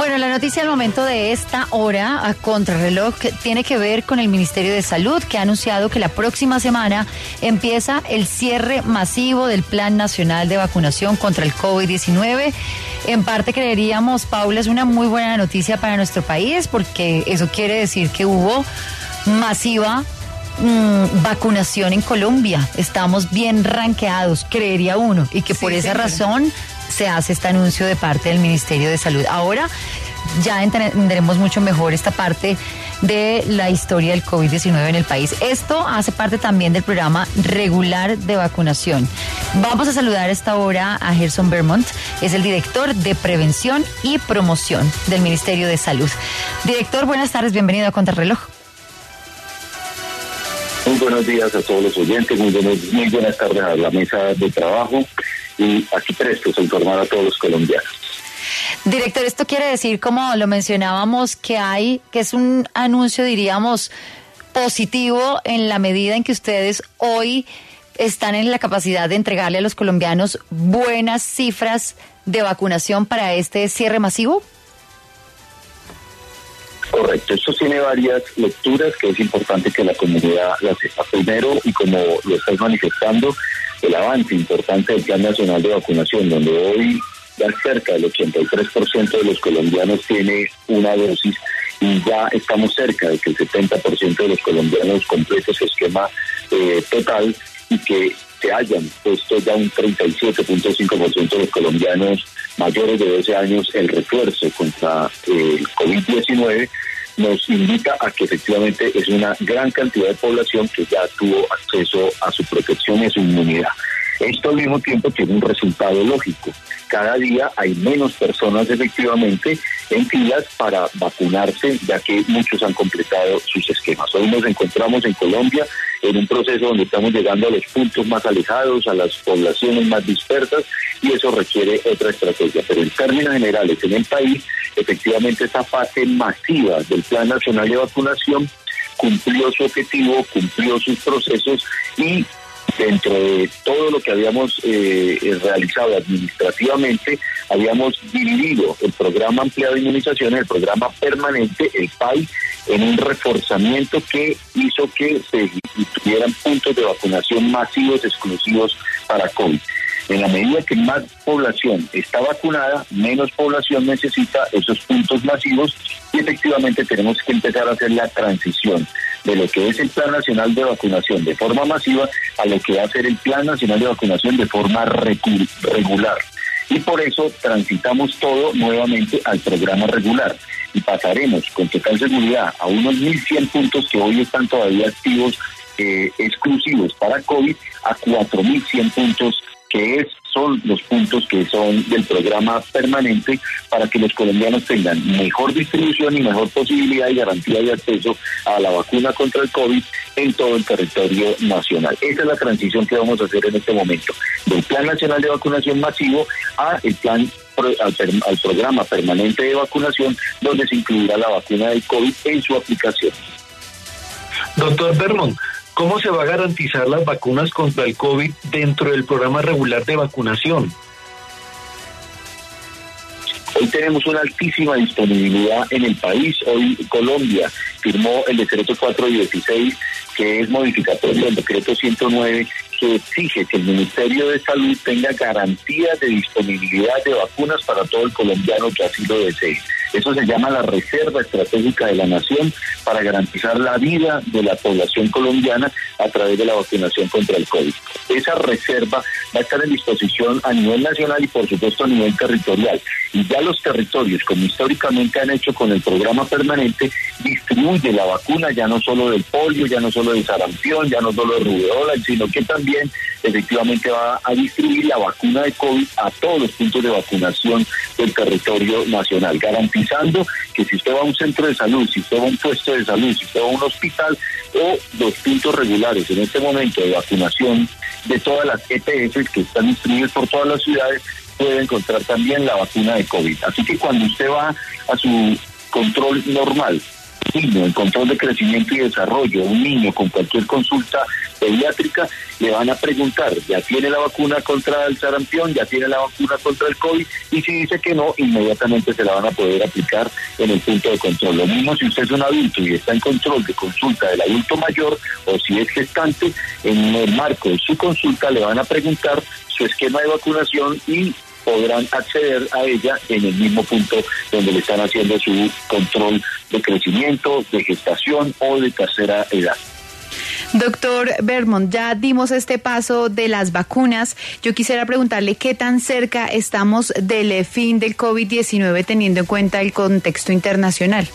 Bueno, la noticia al momento de esta hora a contrarreloj tiene que ver con el Ministerio de Salud, que ha anunciado que la próxima semana empieza el cierre masivo del Plan Nacional de Vacunación contra el COVID-19. En parte creeríamos, Paula, es una muy buena noticia para nuestro país, porque eso quiere decir que hubo masiva vacunación en Colombia. Estamos bien ranqueados, creería uno, y que por esa razón se hace este anuncio de parte del Ministerio de Salud. Ahora ya entenderemos mucho mejor esta parte de la historia del COVID-19 en el país. Esto hace parte también del programa regular de vacunación. Vamos a saludar a esta hora a Gerson Vermont, es el director de Prevención y Promoción del Ministerio de Salud. Director, buenas tardes, bienvenido a Contrarreloj. Muy buenos días a todos los oyentes, muy buenas tardes a la mesa de trabajo y aquí prestos a informar a todos los colombianos. Director, esto quiere decir, como lo mencionábamos, que es un anuncio, diríamos, positivo en la medida en que ustedes hoy están en la capacidad de entregarle a los colombianos buenas cifras de vacunación para este cierre masivo. Correcto, esto tiene varias lecturas que es importante que la comunidad las sepa. Primero, y como lo estáis manifestando, el avance importante del Plan Nacional de Vacunación, donde hoy ya cerca del 83% de los colombianos tiene una dosis y ya estamos cerca de que el 70% de los colombianos complete su esquema total y que se hayan puesto ya un 37.5% de los colombianos mayores de 12 años el refuerzo contra el COVID-19, nos indica a que efectivamente es una gran cantidad de población que ya tuvo acceso a su protección y a su inmunidad. Esto al mismo tiempo tiene un resultado lógico. Cada día hay menos personas efectivamente en filas para vacunarse, ya que muchos han completado sus esquemas. Hoy nos encontramos en Colombia en un proceso donde estamos llegando a los puntos más alejados, a las poblaciones más dispersas, y eso requiere otra estrategia. Pero en términos generales, en el país, efectivamente esta fase masiva del Plan Nacional de Vacunación cumplió su objetivo, cumplió sus procesos y dentro de todo lo que habíamos realizado administrativamente, habíamos dividido el programa ampliado de inmunización, el programa permanente, el PAI, en un reforzamiento que hizo que se tuvieran puntos de vacunación masivos, exclusivos para COVID. En la medida que más población está vacunada, menos población necesita esos puntos masivos y efectivamente tenemos que empezar a hacer la transición de lo que es el Plan Nacional de Vacunación de forma masiva a lo que va a ser el Plan Nacional de Vacunación de forma regular. Y por eso transitamos todo nuevamente al programa regular y pasaremos con total seguridad a unos 1.100 puntos que hoy están todavía activos, exclusivos para COVID, a 4.100 puntos que son los puntos que son del programa permanente para que los colombianos tengan mejor distribución y mejor posibilidad y garantía de acceso a la vacuna contra el COVID en todo el territorio nacional. Esa es la transición que vamos a hacer en este momento, del Plan Nacional de Vacunación Masivo al programa permanente de vacunación, donde se incluirá la vacuna del COVID en su aplicación. Doctor Vermont, ¿cómo se va a garantizar las vacunas contra el COVID dentro del programa regular de vacunación? Hoy tenemos una altísima disponibilidad en el país. Hoy Colombia firmó el decreto 416, que es modificatorio del decreto 109, que exige que el Ministerio de Salud tenga garantías de disponibilidad de vacunas para todo el colombiano que así lo desee. Eso se llama la Reserva Estratégica de la Nación para garantizar la vida de la población colombiana a través de la vacunación contra el COVID. Esa reserva va a estar en disposición a nivel nacional y por supuesto a nivel territorial. Y ya los territorios, como históricamente han hecho con el programa permanente, distribuye la vacuna ya no solo del polio, ya no solo del sarampión, ya no solo de rubeola, sino que también efectivamente va a distribuir la vacuna de COVID a todos los puntos de vacunación del territorio nacional, garantizando que si usted va a un centro de salud, si usted va a un puesto de salud, si usted va a un hospital o los puntos regulares en este momento de vacunación de todas las EPS que están distribuidas por todas las ciudades, puede encontrar también la vacuna de COVID. Así que cuando usted va a su control normal, niño en control de crecimiento y desarrollo, un niño con cualquier consulta pediátrica, le van a preguntar, ¿ya tiene la vacuna contra el sarampión? ¿Ya tiene la vacuna contra el COVID? Y si dice que no, inmediatamente se la van a poder aplicar en el punto de control. Lo mismo si usted es un adulto y está en control de consulta del adulto mayor, o si es gestante, en el marco de su consulta le van a preguntar su esquema de vacunación y podrán acceder a ella en el mismo punto donde le están haciendo su control de crecimiento, de gestación o de tercera edad. Doctor Bermond, ya dimos este paso de las vacunas. Yo quisiera preguntarle qué tan cerca estamos del fin del COVID-19 teniendo en cuenta el contexto internacional.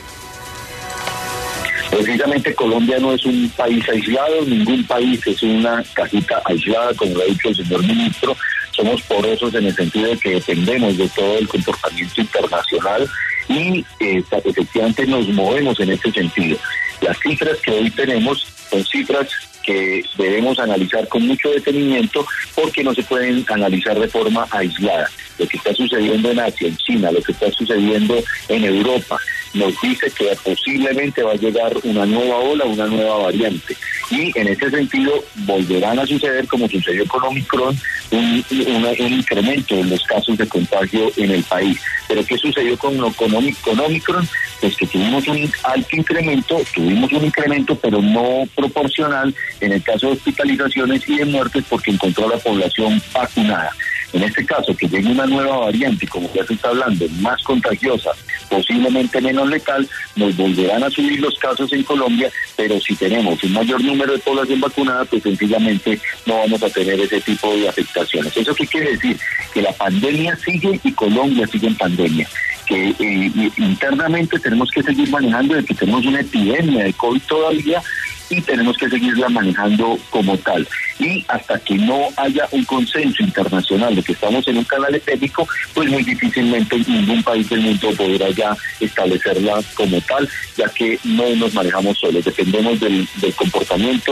Precisamente Colombia no es un país aislado, ningún país es una cajita aislada, como lo ha dicho el señor ministro. Somos porosos en el sentido de que dependemos de todo el comportamiento internacional y efectivamente nos movemos en este sentido. Las cifras que hoy tenemos son cifras que debemos analizar con mucho detenimiento porque no se pueden analizar de forma aislada. Lo que está sucediendo en Asia, en China, lo que está sucediendo en Europa, nos dice que posiblemente va a llegar una nueva ola, una nueva variante. Y en ese sentido volverán a suceder, como sucedió con Omicron, un incremento en los casos de contagio en el país. Pero ¿qué sucedió con Omicron? Pues que tuvimos un alto incremento, pero no proporcional en el caso de hospitalizaciones y de muertes porque encontró a la población vacunada. En este caso, que llegue una nueva variante, como ya se está hablando, más contagiosa, posiblemente menos letal, nos volverán a subir los casos en Colombia, pero si tenemos un mayor número de población vacunada, pues sencillamente no vamos a tener ese tipo de afectaciones. ¿Eso qué quiere decir? Que la pandemia sigue y Colombia sigue en pandemia. Que internamente tenemos que seguir manejando de que tenemos una epidemia de COVID todavía y tenemos que seguirla manejando como tal. Y hasta que no haya un consenso internacional de que estamos en un canal epidémico, pues muy difícilmente ningún país del mundo podrá ya establecerla como tal, ya que no nos manejamos solos, dependemos del comportamiento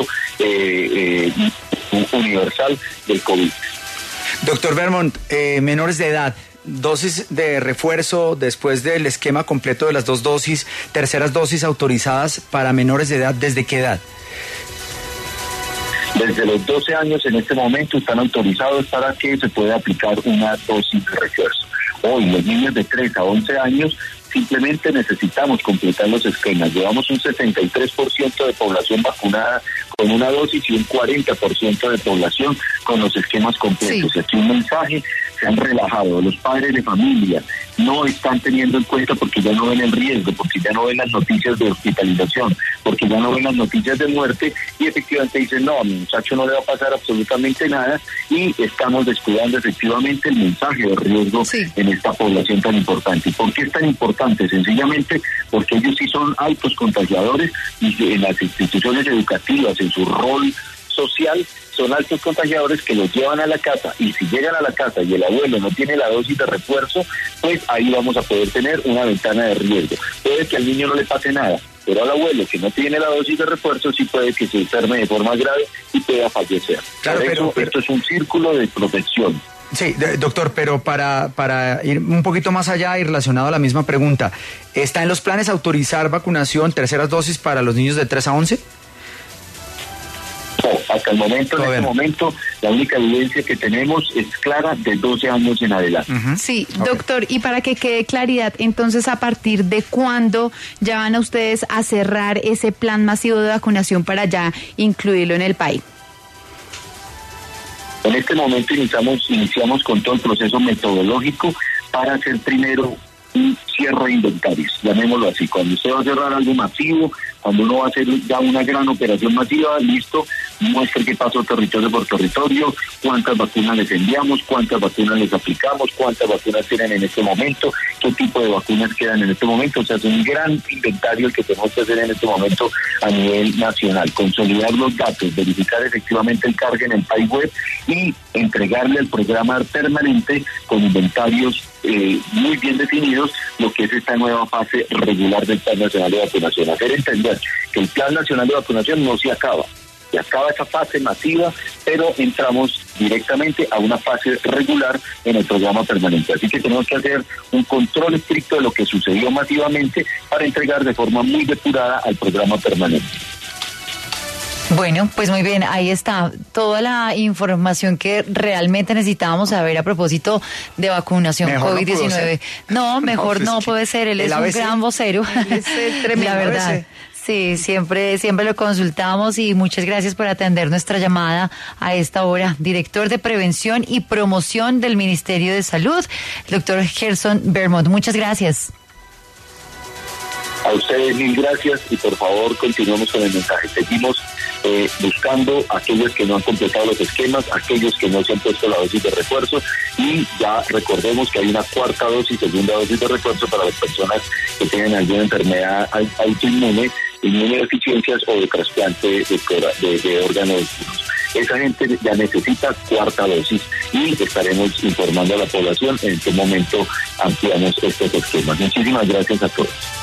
universal del COVID. Doctor Bermond, menores de edad, dosis de refuerzo después del esquema completo de las 2 dosis, terceras dosis autorizadas para menores de edad, ¿desde qué edad? Desde los 12 años en este momento están autorizados para que se pueda aplicar una dosis de refuerzo. Hoy los niños de 3 a 11 años simplemente necesitamos completar los esquemas. Llevamos un 63% de población vacunada con una dosis y un 40% de población con los esquemas completos. Sí. Aquí un mensaje: se han relajado, los padres de familia no están teniendo en cuenta porque ya no ven el riesgo, porque ya no ven las noticias de hospitalización, porque ya no ven las noticias de muerte y efectivamente dicen, no, a mi muchacho no le va a pasar absolutamente nada, y estamos descuidando efectivamente el mensaje de riesgo en esta población tan importante. ¿Y por qué es tan importante? Sencillamente porque ellos sí son altos contagiadores y en las instituciones educativas, en su rol social, son altos contagiadores que los llevan a la casa, y si llegan a la casa y el abuelo no tiene la dosis de refuerzo, pues ahí vamos a poder tener una ventana de riesgo. Puede que al niño no le pase nada, pero al abuelo que no tiene la dosis de refuerzo sí puede que se enferme de forma grave y pueda fallecer. Claro, pero esto es un círculo de protección. Sí, doctor, pero para ir un poquito más allá y relacionado a la misma pregunta, ¿está en los planes autorizar vacunación, terceras dosis para los niños de 3 a 11? No, hasta el momento, en este momento, la única evidencia que tenemos es clara de 12 años en adelante. Sí, doctor, y para que quede claridad, entonces, ¿a partir de cuándo ya van a ustedes a cerrar ese plan masivo de vacunación para ya incluirlo en el país? En este momento iniciamos con todo el proceso metodológico para hacer primero un cierre de inventarios, llamémoslo así. Cuando usted va a cerrar algo masivo, cuando uno va a hacer ya una gran operación masiva, listo, muestre qué pasó territorio por territorio, cuántas vacunas les enviamos, cuántas vacunas les aplicamos, cuántas vacunas tienen en este momento, qué tipo de vacunas quedan en este momento. O sea, es un gran inventario el que tenemos que hacer en este momento a nivel nacional, consolidar los datos, verificar efectivamente el cargue en el país web y entregarle al programa permanente con inventarios muy bien definidos lo que es esta nueva fase regular del Plan Nacional de Vacunación. Hacer entender que el Plan Nacional de Vacunación no se acaba. Se acaba esa fase masiva, pero entramos directamente a una fase regular en el programa permanente. Así que tenemos que hacer un control estricto de lo que sucedió masivamente para entregar de forma muy depurada al programa permanente. Bueno, pues muy bien, ahí está toda la información que realmente necesitábamos saber a propósito de vacunación mejor COVID-19. No, mejor no puede ser, él es un gran vocero, la verdad. Sí, siempre lo consultamos y muchas gracias por atender nuestra llamada a esta hora. Director de Prevención y Promoción del Ministerio de Salud, el doctor Gerson Vermont. Muchas gracias. A ustedes mil gracias y por favor continuemos con el mensaje. Seguimos buscando a aquellos que no han completado los esquemas, aquellos que no se han puesto la dosis de refuerzo y ya recordemos que hay una cuarta dosis, segunda dosis de refuerzo para las personas que tienen alguna enfermedad autoinmune, inmunodeficiencias o de trasplante de órganos. Esa gente ya necesita cuarta dosis y estaremos informando a la población en qué momento ampliamos estos esquemas. Muchísimas gracias a todos.